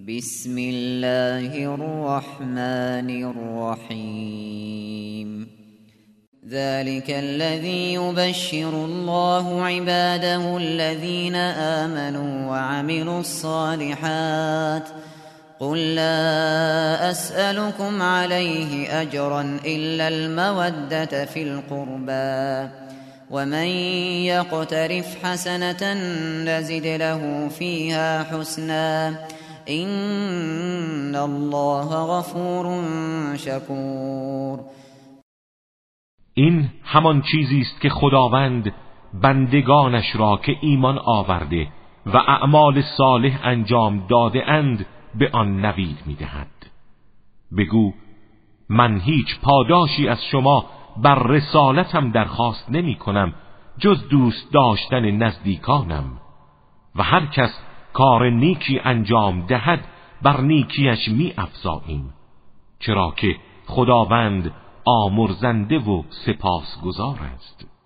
بسم الله الرحمن الرحیم ذلك الذي يبشر الله عباده الذين آمنوا وعملوا الصالحات قل لا أسألكم عليه أجرا إلا المودة في القربى ومن يقترف حسنة نزد له فيها حسنا إن الله غفور شكور. این همان چیزی است که خداوند بندگانش را که ایمان آورده و اعمال صالح انجام داده اند به آن نوید می‌دهد. بگو من هیچ پاداشی از شما بر رسالتم درخواست نمی کنم جز دوست داشتن نزدیکانم و هر کس کار نیکی انجام دهد بر نیکیش می افزاییم، چرا که خداوند آمرزنده و سپاسگزار است.